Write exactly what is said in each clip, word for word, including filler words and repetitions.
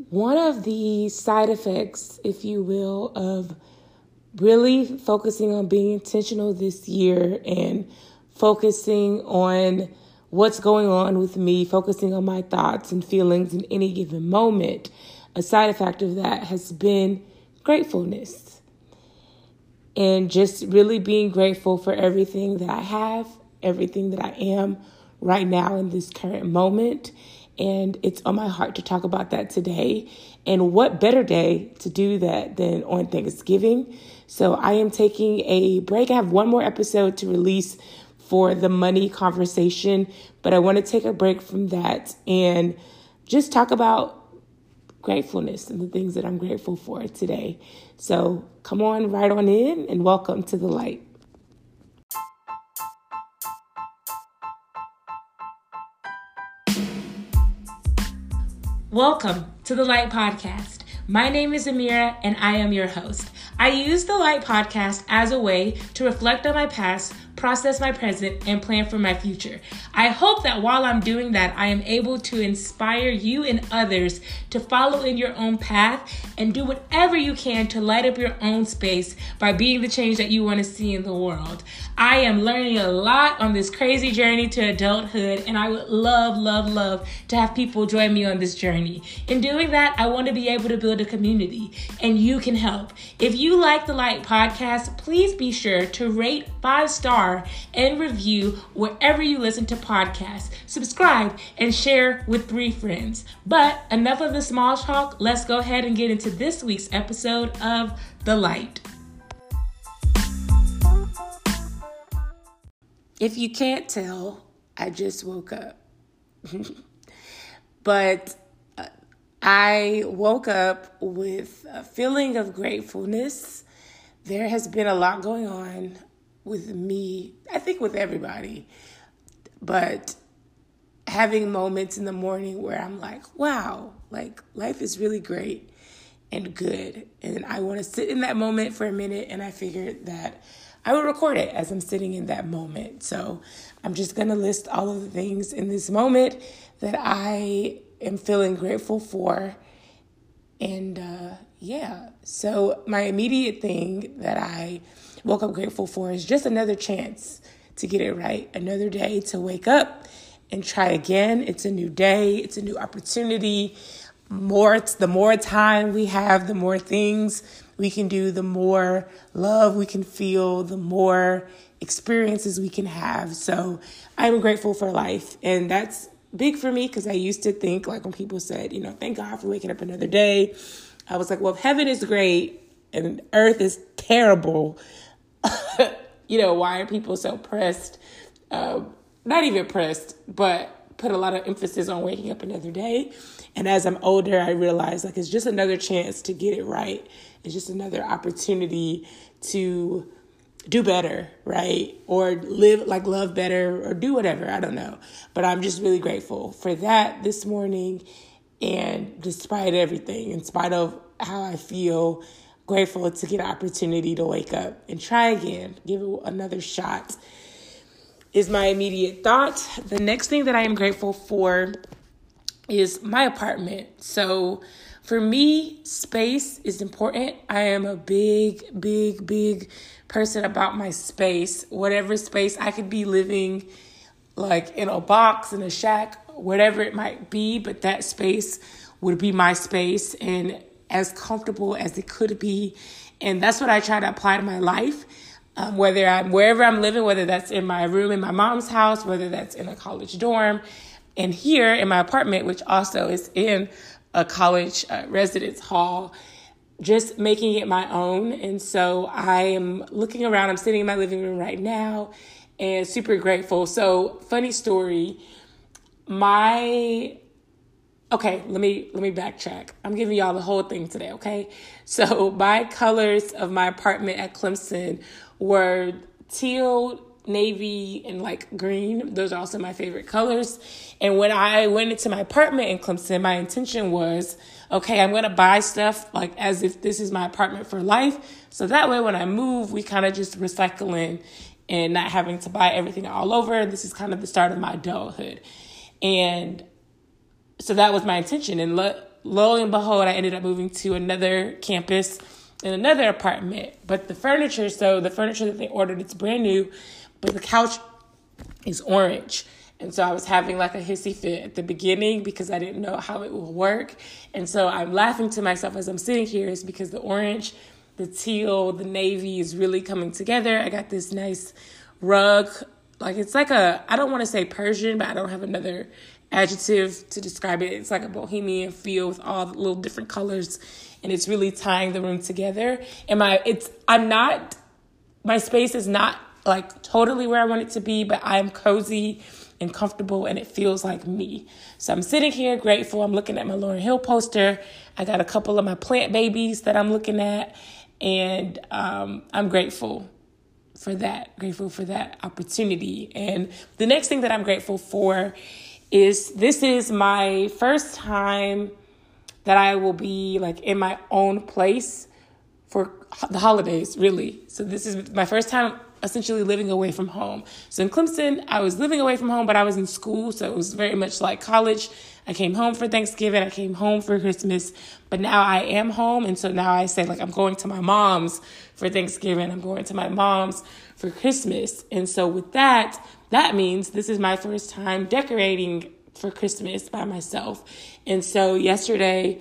one of the side effects, if you will, of really focusing on being intentional this year and focusing on what's going on with me, focusing on my thoughts and feelings in any given moment, a side effect of that has been gratefulness. And just really being grateful for everything that I have, everything that I am right now in this current moment. And it's on my heart to talk about that today. And what better day to do that than on Thanksgiving? So I am taking a break. I have one more episode to release for the money conversation, but I want to take a break from that and just talk about gratefulness and the things that I'm grateful for today. So come on right on in and welcome to The Light. Welcome to The Light Podcast. My name is Amira and I am your host. I use The Light Podcast as a way to reflect on my past, process my present, and plan for my future. I hope that while I'm doing that, I am able to inspire you and others to follow in your own path and do whatever you can to light up your own space by being the change that you want to see in the world. I am learning a lot on this crazy journey to adulthood, and I would love, love, love to have people join me on this journey. In doing that, I want to be able to build a community, and you can help. If you like the Light Podcast, please be sure to rate five star and review wherever you listen to podcasts. Subscribe and share with three friends. But enough of the small talk. Let's go ahead and get into this week's episode of The Light. If you can't tell, I just woke up. But uh, I woke up with a feeling of gratefulness. There has been a lot going on with me, I think with everybody, but having moments in the morning where I'm like, wow, like life is really great and good. And I want to sit in that moment for a minute, and I figured that I would record it as I'm sitting in that moment. So I'm just going to list all of the things in this moment that I am feeling grateful for. And uh, yeah, so my immediate thing that I woke up grateful for is just another chance to get it right. Another day to wake up and try again. It's a new day. It's a new opportunity. More, the more time we have, the more things we can do, the more love we can feel, the more experiences we can have. So I'm grateful for life. And that's big for me because I used to think, like when people said, you know, thank God for waking up another day. I was like, well, if heaven is great and earth is terrible, you know, why are people so pressed? Uh, not even pressed, but put a lot of emphasis on waking up another day. And as I'm older, I realize like it's just another chance to get it right. It's just another opportunity to do better, right? Or live, like love better or do whatever. I don't know. But I'm just really grateful for that this morning. And despite everything, in spite of how I feel, grateful to get an opportunity to wake up and try again, give it another shot is my immediate thought. The next thing that I am grateful for is my apartment. So for me, space is important. I am a big, big, big person about my space. Whatever space I could be living, like in a box, in a shack, whatever it might be, but that space would be my space and as comfortable as it could be. And that's what I try to apply to my life. Um, whether I'm wherever I'm living, whether that's in my room in my mom's house, whether that's in a college dorm, and here in my apartment, which also is in a college uh, residence hall, just making it my own. And so I am looking around. I'm sitting in my living room right now and super grateful. So funny story, my... Okay, let me let me backtrack. I'm giving y'all the whole thing today, okay? So my colors of my apartment at Clemson were teal, navy, and like green. Those are also my favorite colors. And when I went into my apartment in Clemson, my intention was, okay, I'm going to buy stuff like as if this is my apartment for life. So that way when I move, we kind of just recycling and not having to buy everything all over. This is kind of the start of my adulthood. And so that was my intention. And lo- lo and behold, I ended up moving to another campus in another apartment. But the furniture, so the furniture that they ordered, it's brand new, but the couch is orange. And so I was having like a hissy fit at the beginning because I didn't know how it would work. And so I'm laughing to myself as I'm sitting here is because the orange, the teal, the navy is really coming together. I got this nice rug. Like it's like a, I don't want to say Persian, but I don't have another adjective to describe it. It's like a bohemian feel with all the little different colors. And it's really tying the room together. And my, it's, I'm not, my space is not like totally where I want it to be, but I'm cozy and comfortable and it feels like me. So I'm sitting here grateful. I'm looking at my Lauryn Hill poster. I got a couple of my plant babies that I'm looking at, and um, I'm grateful for that, grateful for that opportunity. And the next thing that I'm grateful for is this is my first time that I will be like in my own place for the holidays, really. So this is my first time essentially living away from home. So in Clemson, I was living away from home, but I was in school. So it was very much like college. I came home for Thanksgiving. I came home for Christmas, but now I am home. And so now I say like, I'm going to my mom's for Thanksgiving. I'm going to my mom's for Christmas. And so with that, that means this is my first time decorating for Christmas by myself. And so yesterday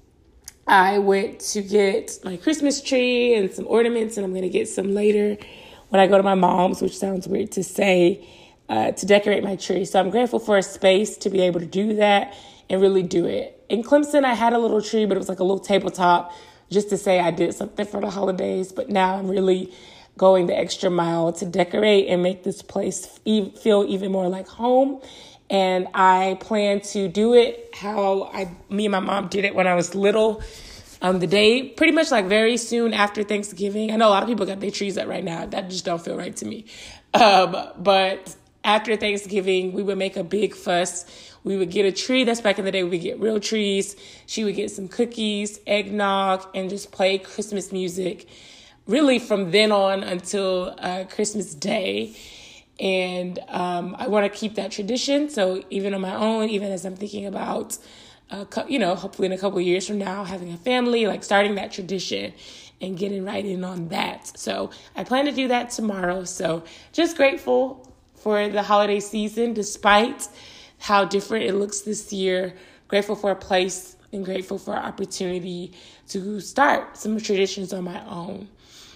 I went to get my Christmas tree and some ornaments, and I'm going to get some later when I go to my mom's, which sounds weird to say, uh, to decorate my tree. So I'm grateful for a space to be able to do that and really do it. In Clemson, I had a little tree, but it was like a little tabletop just to say I did something for the holidays. But now I'm really going the extra mile to decorate and make this place feel even more like home. And I plan to do it how I, me and my mom did it when I was little. Um, the day, pretty much like very soon after Thanksgiving. I know a lot of people got their trees up right now. That just don't feel right to me. Um, but after Thanksgiving, we would make a big fuss. We would get a tree. That's back in the day. We would get real trees. She would get some cookies, eggnog, and just play Christmas music really from then on until uh, Christmas Day. And um, I want to keep that tradition. So even on my own, even as I'm thinking about Uh, you know, hopefully in a couple of years from now, having a family, like starting that tradition and getting right in on that. So I plan to do that tomorrow. So just grateful for the holiday season, despite how different it looks this year. Grateful for a place and grateful for an opportunity to start some traditions on my own.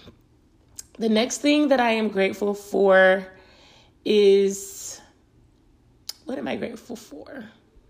The next thing that I am grateful for is, what am I grateful for?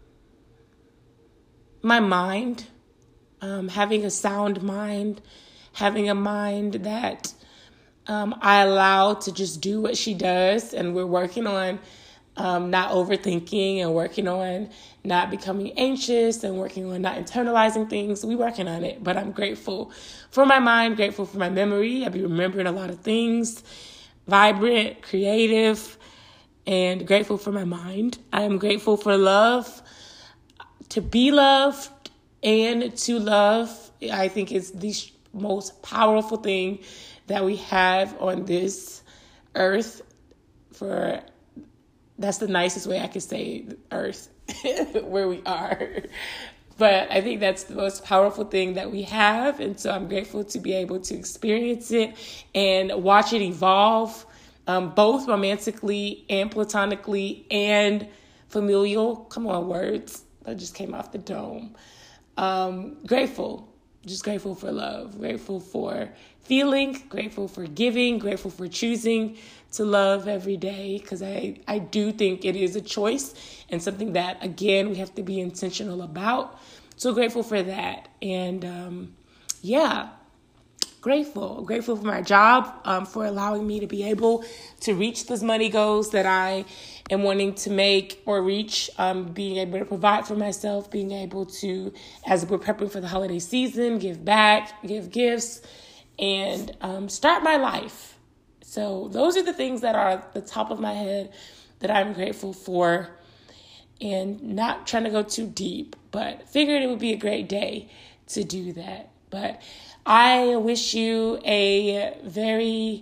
My mind, um, having a sound mind, having a mind that um, I allow to just do what she does. And we're working on um, not overthinking and working on not becoming anxious and working on not internalizing things. We're working on it, but I'm grateful for my mind, grateful for my memory. I'll be remembering a lot of things, vibrant, creative, and grateful for my mind. I am grateful for love. To be loved and to love, I think is the most powerful thing that we have on this earth. For that's the nicest way I could say earth, where we are. But I think that's the most powerful thing that we have. And so I'm grateful to be able to experience it and watch it evolve, um, both romantically and platonically and familial. Come on, words. That just came off the dome. Um, grateful, just grateful for love, grateful for feeling, grateful for giving, grateful for choosing to love every day. Because I, I do think it is a choice and something that, again, we have to be intentional about. So grateful for that. And um, yeah, grateful, grateful for my job, um, for allowing me to be able to reach those money goals that I am wanting to make or reach, um, being able to provide for myself, being able to, as we're prepping for the holiday season, give back, give gifts, and um, start my life. So those are the things that are at the top of my head that I'm grateful for, and not trying to go too deep, but figured it would be a great day to do that. But I wish you a very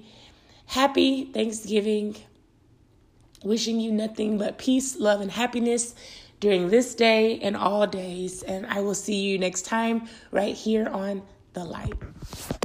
happy Thanksgiving. Wishing you nothing but peace, love, and happiness during this day and all days. And I will see you next time right here on The Light.